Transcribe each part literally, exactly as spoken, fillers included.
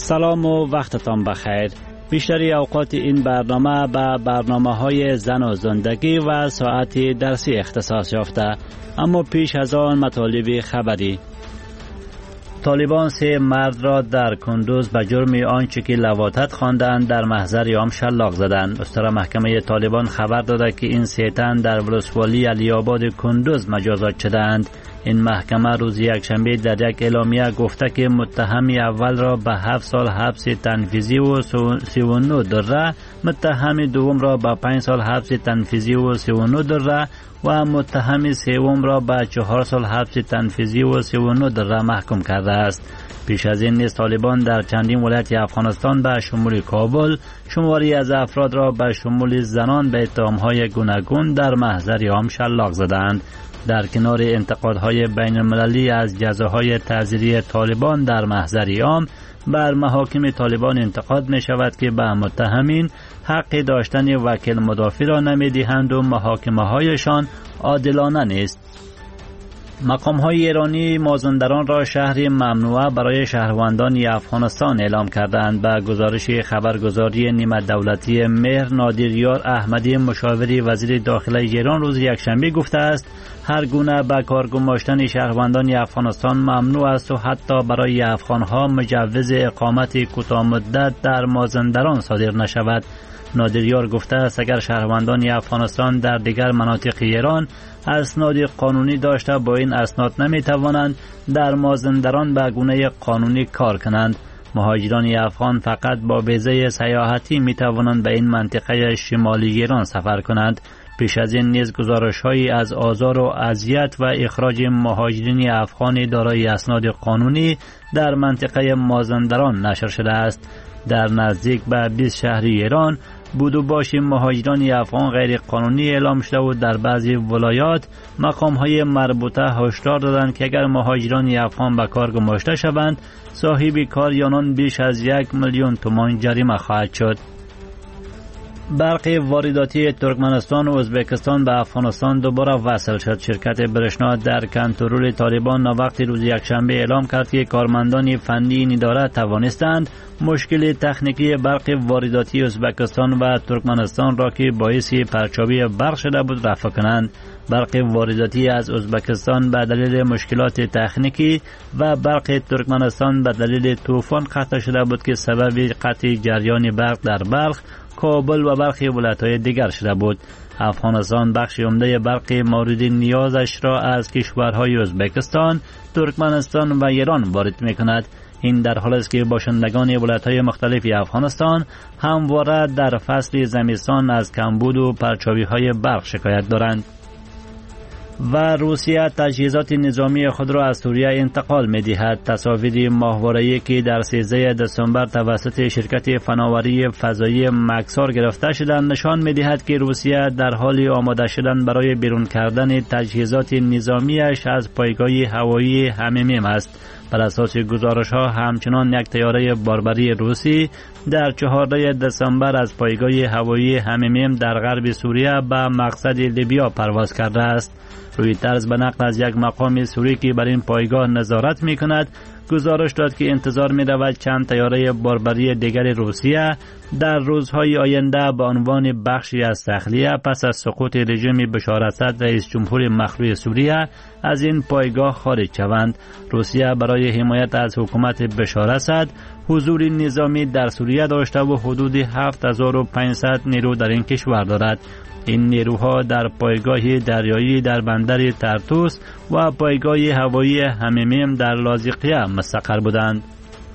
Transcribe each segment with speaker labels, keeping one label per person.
Speaker 1: سلام و وقتتان بخیر. بیشتری اوقات این برنامه به برنامه‌های زن و زندگی و ساعت درسی اختصاص یافته، اما پیش از آن مطالب خبری. طالبان سه مرد را در کندوز به جرم آنچه که لواطت خواندند در محضر عام شلاق زدند. استرا محکمه طالبان خبر داده که این سه تن در ولسوالی علی آباد کندوز مجازات شدند. این محکمه روز یکشنبه در یک اعلامیه گفته که متهم اول را به هفت سال حبس تنفیذی و سی و نه دره، متهم دوم را به پنج سال حبس تنفیذی و سی و نه دره و متهم سوم را به چهار سال حبس تنفیذی و سی و نه دره محکوم کرده است. پیش از این نیز طالبان در چندین ولایت افغانستان به شمول کابل شماری از افراد را به شمول زنان به اتهام‌های گوناگون در محضر عام شلاق زدند. در کنار انتقادهای بین المللی از جزاهای تعزیری طالبان در محضر عام، بر محاکم طالبان انتقاد می شود که به متهمین حق داشتن وکیل مدافع را نمی دهند و محاکمه هایشان عادلانه نیست. مقام های ایرانی مازندران را شهر ممنوعه برای شهروندان افغانستان اعلام کردند. به گزارش خبرگزاری نیمه دولتی مهر، نادریار احمدی مشاوری وزیر داخله ایران روز یکشنبه گفته است هر گونه به کار گماشتن شهروندان افغانستان ممنوع است و حتی برای افغانها مجوز اقامت کوتاه مدت در مازندران صادر نشود. نادریار گفته است اگر شهروندان افغانستان در دیگر مناطق ایران اسناد قانونی داشته با این اسناد نمی توانند در مازندران به گونه قانونی کار کنند. مهاجران افغان فقط با ویزه سیاحتی می توانند به این منطقه شمالی ایران سفر کنند. پیش از این نیز گزارش‌هایی از آزار و اذیت و اخراج مهاجرین افغان دارای اسناد قانونی در منطقه مازندران نشر شده است. در نزدیک به بیست شهر ایران بود و باش مهاجران افغان غیر قانونی اعلام شده و در بعضی ولایات مقام‌های مربوطه هشدار دادند که اگر مهاجران افغان به کار گماشته شوند صاحب کار یانان بیش از یک میلیون تومان جریمه خواهد شد. برق وارداتی ترکمنستان و ازبکستان به افغانستان دوباره وصل شد. شرکت برشنا در کنترل طالبان وقت روز یکشنبه اعلام کرد که کارمندان فنی این اداره توانستند مشکل تکنیکی برق وارداتی ازبکستان و ترکمنستان را که باعث پرچاوی برق شده بود رفع کنند. برق وارداتی از ازبکستان به دلیل مشکلات تکنیکی و برق ترکمنستان به دلیل طوفان قطع شده بود که سبب قطع جریان برق در بلخ، کابل و برخی ولایت‌های دیگر شده بود. افغانستان بخش عمده برق مورد نیازش را از کشورهای ازبکستان، ترکمنستان و ایران وارد می‌کند. این در حالی است که باشندگان ولایت‌های مختلف افغانستان همواره در فصل زمستان از کمبود و پرچاوی‌های برق شکایت دارند. و روسیه تجهیزات نظامی خود را از سوریه انتقال می دهد. تصاویر ماهواره‌ای که در سیزده دسامبر توسط شرکت فناوری فضایی مکسار گرفته شدند نشان می دهد که روسیه در حال آماده شدن برای بیرون کردن تجهیزات نظامیش از پایگاه هوایی هممیم است. بر اساس گزارش ها همچنان یک طیاره باربری روسی در چهاردهم دسامبر از پایگاه هوایی هممیم در غرب سوریه به مقصد لیبیا پرواز کرده است. رویترز به نقل از یک مقام سوری که بر این پایگاه نظارت می کند گزارش داد که انتظار می رود چند طیاره باربری دیگر روسیه در روزهای آینده به عنوان بخشی از تخلیه پس از سقوط رژیم بشار اسد رئیس جمهور مخلوع سوریه از این پایگاه خارج شوند. روسیه برای حمایت از حکومت بشار اسد حضور نظامی در سوریه داشته و حدود هفت هزار و پانصد نیرو در این کشور دارد. این نیروها در پایگاه دریایی در بندر ترتوس و پایگاه هوایی هممیم در لاذقیه مستقر بودند.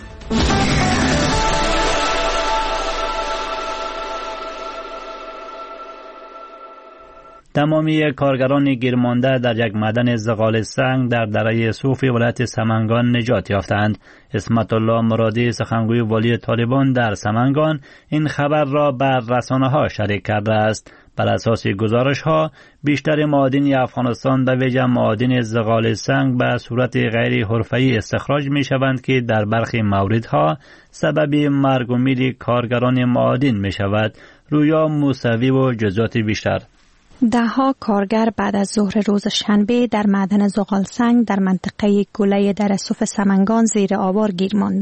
Speaker 1: تمامی کارگران گیرمانده در یک معدن زغال سنگ در دره صوف ولایت سمنگان نجات یافتند. اسمت الله مرادی سخنگوی والی طالبان در سمنگان این خبر را بر رسانه‌ها شریک کرده است. بر اساس گزارش ها بیشتر معادن افغانستان به ویژه معادن زغال سنگ به صورت غیر حرفه‌ای استخراج می شوند که در برخی موردها سبب مرگ و میر کارگران معادن می شود. رویا موسوی و جزئیات بیشتر.
Speaker 2: دهها کارگر بعد از ظهر روز شنبه در معدن زغال سنگ در منطقه گله در صوف سمنگان زیر آوار گیر ماندند.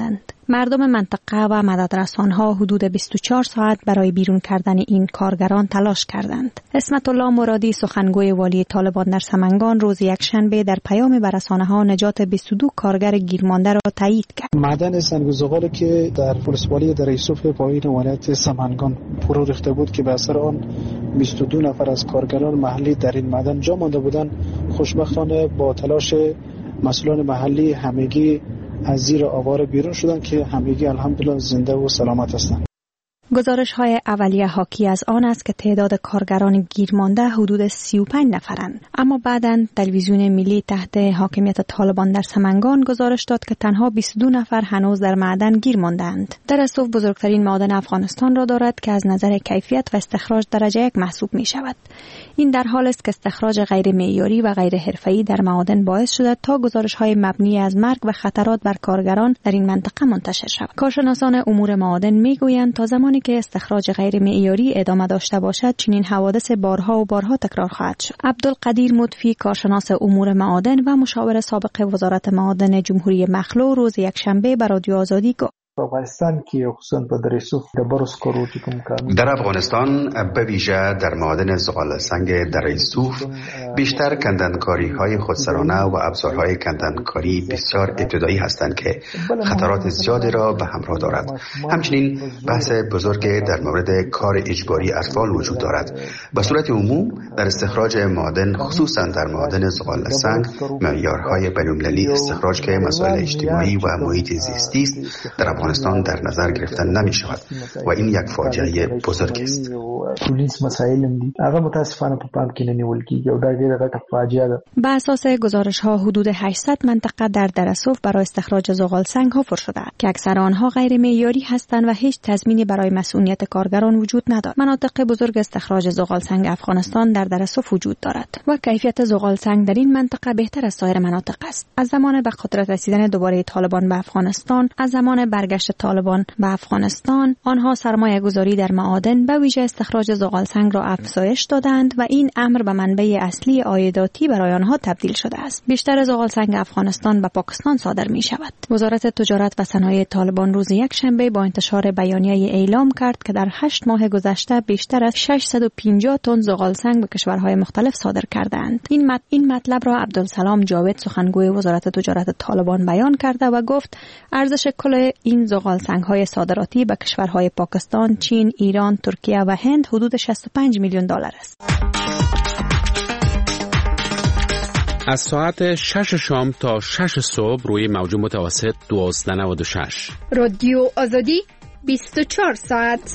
Speaker 2: مردم منطقه و مددرسانها حدود بیست و چهار ساعت برای بیرون کردن این کارگران تلاش کردند. اسمت الله مرادی سخنگوی والی طالبان در سمنگان روز یکشنبه در پیام به رسانه‌ها نجات بیست و دو کارگر گیرمانده را تایید کرد.
Speaker 3: معدن سنگ و زغالی که در ولسوالی در یوسف پایین ولایت سمنگان فرو ریخته بود که به اثر آن بیست و دو نفر از کارگران محلی در این معدن جا مانده بودند، خوشبختانه با تلاش مسئولان محلی همگی از زیر آوار بیرون شدند که همگی الحمدلله زنده و سلامت هستند.
Speaker 2: گزارش های اولیه حاکی از آن است که تعداد کارگران گیرمانده حدود سی و پنج نفرند، اما بعداً تلویزیون ملی تحت حاکمیت طالبان در سمنگان گزارش داد که تنها بیست و دو نفر هنوز در معدن گیر ماندند. درسوف بزرگترین معدن افغانستان را دارد که از نظر کیفیت و استخراج درجه یک محسوب می شود. این در حال است که استخراج غیر معیاری و غیر حرفه‌ای در معادن باعث شده تا گزارش‌های مبنی از مرگ و خطرات بر کارگران در این منطقه منتشر شود. کارشناسان امور معادن می‌گویند تا زمانی که استخراج غیر معیاری ادامه داشته باشد، چنین حوادث بارها و بارها تکرار خواهد شد. عبدالقدیر مطفی، کارشناس امور معادن و مشاور سابق وزارت معادن جمهوری مخلو، روز یکشنبه به رادیو آزادی گفت:
Speaker 3: افغانستان که خصوصا په درسوف د برس کارو چې کوم کار
Speaker 4: در افغانستان به ویژه در معادن زغال سنگ درسوف بیشتر کندنکاری های خودسرانه و ابزارهای کندنکاری بسیار ابتدایی هستند که خطرات زیادی را به همراه دارد. همچنین بحث بزرگ در مورد کار اجباری اطفال وجود دارد. به صورت عموم در استخراج معادن، خصوصا در معادن زغال سنگ، معیارهای بین‌المللی استخراج که مسائل اجتماعی و محیط زیستی است در افغانستان در نظر گرفتن نمی شود و این یک فاجعه بزرگ است.
Speaker 3: پلیس مسائل دي هغه متاسفانه په پام کې نه نیول کیږي او دا ډیره غټه فاجعه ده.
Speaker 2: به اساس گزارش ها حدود هشتصد منطقه در درسوف برای استخراج زغال سنگ حفر شده که اکثر آنها غیر معیاری هستند و هیچ تضمینی برای مسئولیت کارگران وجود ندارد. مناطق بزرگ استخراج زغال سنگ افغانستان در درسوف وجود دارد و کیفیت زغال سنگ در این منطقه بهتر از سایر مناطق است. از زمان به قدرت رسیدن دوباره طالبان به افغانستان، از زمان برگشت طالبان به افغانستان، آنها سرمایه گذاری در معادن به ویژه استخراج زغال سنگ را افزایش دادند و این امر به منبع اصلی عایداتی برای آنها تبدیل شده است. بیشتر زغال سنگ افغانستان به پاکستان صادر می شود. وزارت تجارت و صنایع طالبان روز یکشنبه با انتشار بیانیه اعلام کرد که در هشت ماه گذشته بیشتر از ششصد و پنجاه تن زغال سنگ به کشورهای مختلف صادر کردند. این مط... این مطلب را عبدالسلام جاوید، سخنگوی وزارت تجارت طالبان، بیان کرده و گفت ارزش کل این زغال سنگ‌های صادراتی به کشورهای پاکستان، چین، ایران، ترکیه و هند حدود شصت و پنج میلیون دلار است.
Speaker 5: از ساعت شش شام تا شش صبح روی موج متوسط دوازده و نود و شش.
Speaker 6: رادیو آزادی بیست و چهار ساعت.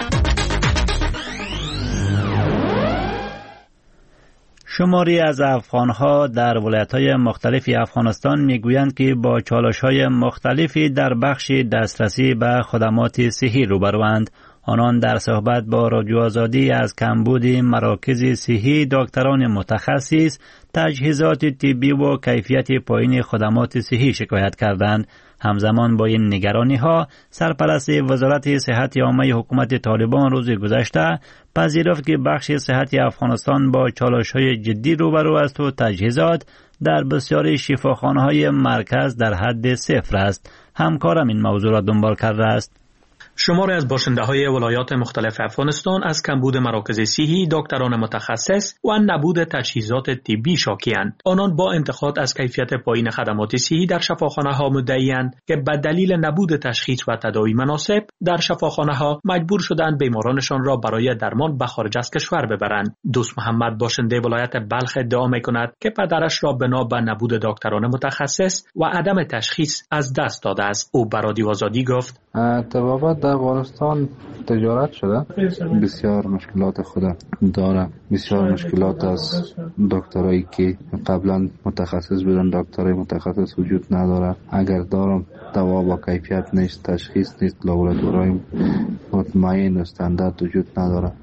Speaker 1: شماری از افغانها در ولایت‌های مختلفی افغانستان میگویند که با چالش‌های مختلفی در بخش دسترسی به خدمات صحی روبروند. آنان در صحبت با رادیو آزادی از کمبود مراکز صحی، دکتران متخصص، تجهیزات طبی و کیفیت پایین خدمات صحی شکایت کردند. همزمان با این نگرانی ها، سرپرست وزارت صحت عامه حکومت طالبان روز گذشته پذیرفت که بخش صحت افغانستان با چالش‌های جدی روبرو است و تجهیزات در بسیاری شفاخانه‌های مرکز در حد صفر است. همکارم این موضوع را دنبال کرده است.
Speaker 7: شماری از باشنده‌های ولایات مختلف افغانستان از کمبود مراکز صحی، دکتران متخصص و نبود تجهیزات طبی شاکی‌اند. آنان با انتقاد از کیفیت پایین خدمات صحی در شفاخانه‌ها مدعی‌اند که به دلیل نبود تشخیص و تداوی مناسب در شفاخانه‌ها مجبور شدند بیمارانشان را برای درمان به خارج از کشور ببرند. دوست محمد باشنده ولایت بلخ ادعا می‌کند که پدرش را بنا به نبود دکتران متخصص و عدم تشخیص از دست داده است. او به رادیو آزادی گفت:
Speaker 8: طبابت در افغانستان تجارت شده، بسیار مشکلات خود داره. بسیار مشکلات از دکترایی که قبلا متخصص بودن، دکترای متخصص وجود نداره. اگر دارم دوا با کیفیت نیست، تشخیص نیست، لابراتوارای مطمئن و استاندارد وجود نداره.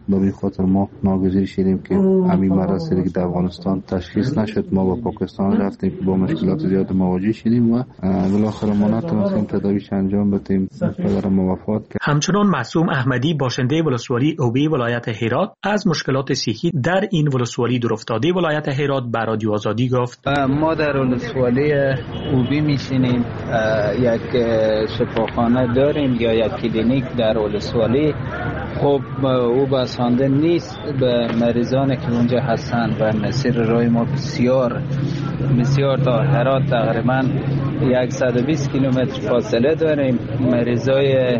Speaker 8: به این خاطر ما ناگزیر شدیم که همین مرض که در افغانستان تشخیص نشد ما با پاکستان رفتیم با مشکلات زیاد مواجه شدیم و بالاخره ما نتونستیم تداویش انجام بدیم. پدر ما وفات کرد.
Speaker 7: همچنان معصوم احمدی باشنده ولسوالی اوبی ولایت هرات از مشکلات صحی در این ولسوالی دورافتاده ولایت هرات به رادیو آزادی گفت
Speaker 9: ما در ولسوالی اوبی میشینیم، یک شفاخانه داریم یا یک کلینیک در ولسوالی. خب او بسنده نیست به مریضانی که اونجا هستند و مسیر راه ما بسیار بسیار تا هرات تقریبا صد و بیست کیلومتر فاصله داریم. مریضای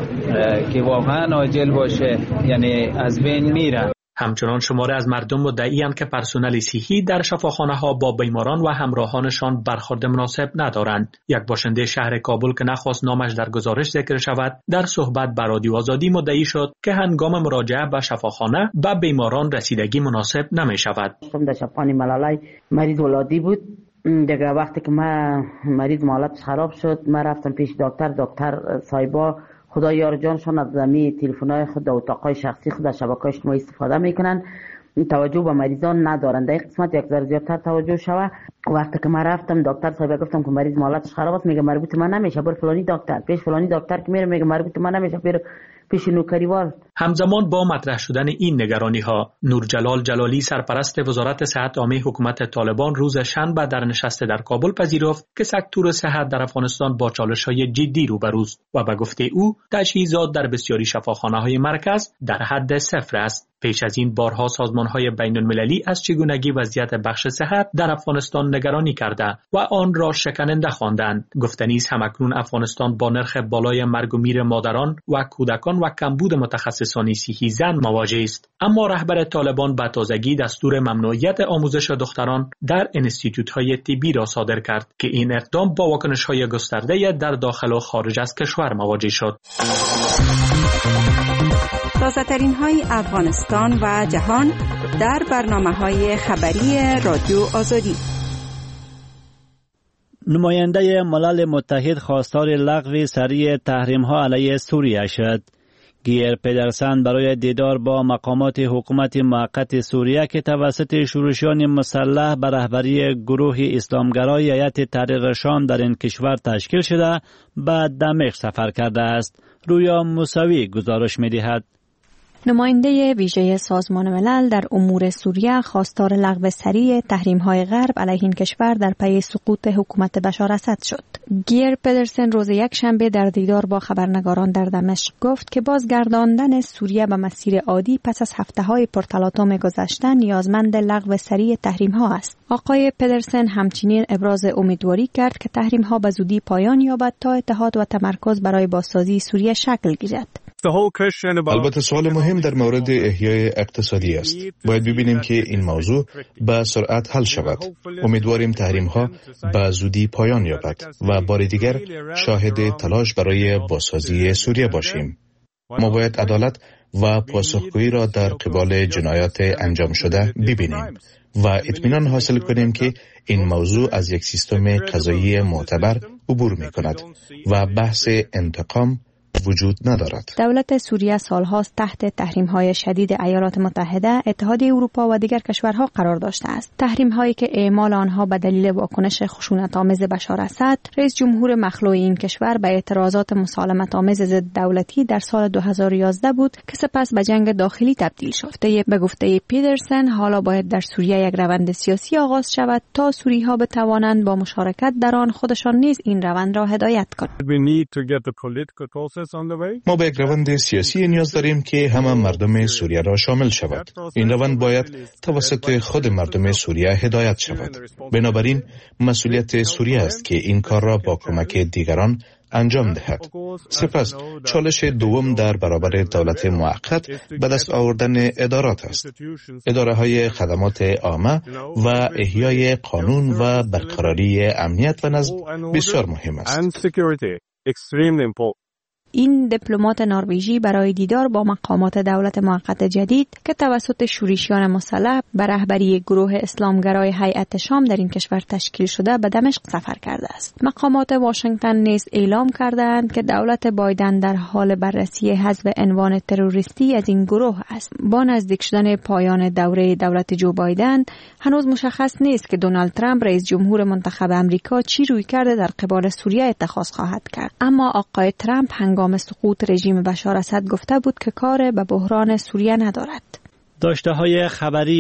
Speaker 9: که واقعا عاجل باشه یعنی از بین میرن.
Speaker 7: همچنان شماره از مردم مدعی‌اند که پرسنل صحی در شفاخانه‌ها با بیماران و همراهانشان برخورد مناسب ندارند. یک باشنده شهر کابل که نخواست نامش در گزارش ذکر شود، در صحبت با رادیو آزادی مدعی شد که هنگام مراجعه به شفاخانه به بیماران رسیدگی مناسب نمی‌شود.
Speaker 10: در شفاخانه ملالای مریض ولادی بود. دیگه وقتی که ما مریض حالتش خراب شد، ما رفتم پیش دکتر. دکتر صاحبا خدا یار جانشون از زمین تلفن‌های خود و اتاقای شخصی خود شبکه اجتماعی استفاده میکنن، توجه به مریضان ندارن. در قسمت یک ذره زیادتر توجه شوه. وقتی که من رفتم دکتر صاحب گفتم که مریض حالتش خراب است، میگه مربوط من نمیشه، بر فلانی دکتر پیش فلانی دکتر که میره میگه مربوط من نمیشه، بر پیش نوکریوال.
Speaker 7: همزمان با مطرح شدن این نگرانی ها، نورجلال جلالی سرپرست وزارت صحت عامه حکومت طالبان روز شنبه در نشست در کابل پذیرفت که سکتور صحت در افغانستان با چالش‌های جدی روبروست و به گفته او تجهیزات در بسیاری شفاخانه‌های مرکز در حد صفر است. پیش از این بارها سازمان‌های بین‌المللی از چگونگی وضعیت بخش صحت در افغانستان نگرانی کرده و آن را شکننده خواندند. گفتنی است همکنون افغانستان با نرخ بالای مرگ و میر مادران و کودکان و کمبود متخصصان صحی زن مواجه است. اما رهبر طالبان به تازگی دستور ممنوعیت آموزش دختران در انستیتوت‌های طبی را صادر کرد که این اقدام با واکنش‌های گسترده در داخل و خارج از کشور مواجه شد.
Speaker 11: تازه‌ترین های افغانستان و جهان در برنامه‌های خبری رادیو آزادی.
Speaker 1: نماینده ملل متحد خواستار لغو سریع تحریم‌ها علیه سوریه شد. گیر پدرسن برای دیدار با مقامات حکومت موقت سوریه که توسط شورشیان مسلح به رهبری گروه اسلامگرای هیئت تحریر شام در این کشور تشکیل شده به دمشق سفر کرده است. رویا موسوی گزارش می‌دهد.
Speaker 2: نماینده ویژه سازمان ملل در امور سوریه خواستار لغو سریع تحریم‌های غرب علیه این کشور در پی سقوط حکومت بشار اسد شد. گیر پدرسن روز یک شنبه در دیدار با خبرنگاران در دمشق گفت که بازگرداندن سوریه به مسیر عادی پس از هفته‌های پرتلاطم گذشته نیازمند لغو سریع تحریم‌ها است. آقای پدرسن همچنین ابراز امیدواری کرد که تحریم‌ها به زودی پایان یابد تا اتحاد و تمرکز برای بازسازی سوریه شکل گیرد.
Speaker 12: البته سوال مهم در مورد احیای اقتصادی است. باید ببینیم که این موضوع به سرعت حل شود. امیدواریم تحریم ها به زودی پایان یابد و بار دیگر شاهد تلاش برای بازسازی سوریه باشیم. ما باید عدالت و پاسخگویی را در قبال جنایات انجام شده ببینیم و اطمینان حاصل کنیم که این موضوع از یک سیستم قضایی معتبر عبور می کند و بحث انتقام وجود ندارد.
Speaker 2: دولت سوریه سالهاست تحت تحریم‌های شدید ایالات متحده، اتحادیه اروپا و دیگر کشورها قرار داشته است. تحریم‌هایی که اعمال آنها به دلیل واکنش خشونت‌آمیز بشار اسد، رئیس جمهور مخلوع این کشور به اعتراضات مسالمت‌آمیز ضد دولتی در سال دو هزار و یازده بود که سپس به جنگ داخلی تبدیل شد. به گفته پیدرسن، حالا باید در سوریه یک روند سیاسی آغاز شود تا سوری‌ها بتوانند با مشارکت در آن خودشان نیز این روند را هدایت کنند.
Speaker 12: ما به یک روند سیاسی نیاز داریم که همه مردم سوریه را شامل شود. این روند باید توسط خود مردم سوریه هدایت شود. بنابراین مسئولیت سوریه است که این کار را با کمک دیگران انجام دهد. سپس چالش دوم در برابر دولت موقت به دست آوردن ادارات است. اداره های خدمات عامه و احیای قانون و برقراری امنیت و نظم بسیار مهم است.
Speaker 2: این دیپلمات نروژی برای دیدار با مقامات دولت موقت جدید که توسط شورشیان مسلح به رهبری گروه اسلامگرای هیئت شام در این کشور تشکیل شده به دمشق سفر کرده است. مقامات واشنگتن نیز اعلام کردند که دولت بایدن در حال بررسی حذف عنوان تروریستی از این گروه است. با نزدیک شدن پایان دوره دولت جو بایدن هنوز مشخص نیست که دونالد ترامپ رئیس جمهور منتخب امریکا چی روی کرده در قبال سوریه اتخاذ خواهد کرد. اما آقای ترامپ هنگام سقوط رژیم بشار اسد گفته بود که کار به بحران سوریه ندارد.
Speaker 1: داشته های خبری